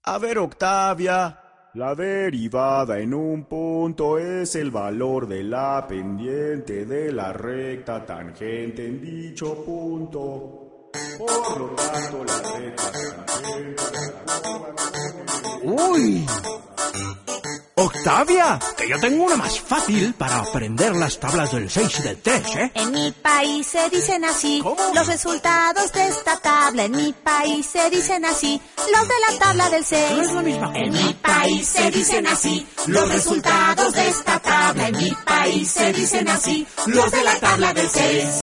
A ver, Octavia. La derivada en un punto es el valor de la pendiente de la recta tangente en dicho punto. Por lo tanto, la recta tangente... ¡Uy! Octavia, que yo tengo una más fácil para aprender las tablas del 6 y del 3, ¿eh? En mi país se dicen así. ¿Cómo? Los resultados de esta tabla. En mi país se dicen así. Los de la tabla del 6. No es la misma cosa. En mi país se dicen así. Los resultados de esta tabla. En mi país se dicen así. Los de la tabla del 6.